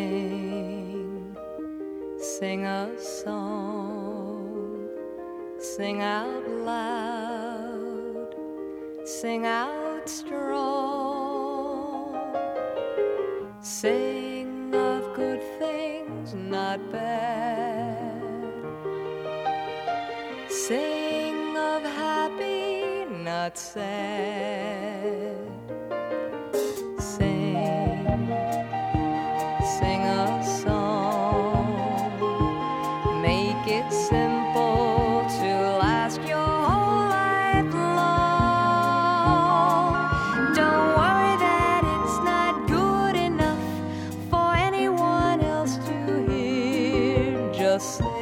Sing a song, sing out loud, sing out strong. Sing of good things, not bad. Sing of happy, not sad. Sing, sing a song. Make it simple to last your whole life long. Don't worry that it's not good enough for anyone else to hear. Just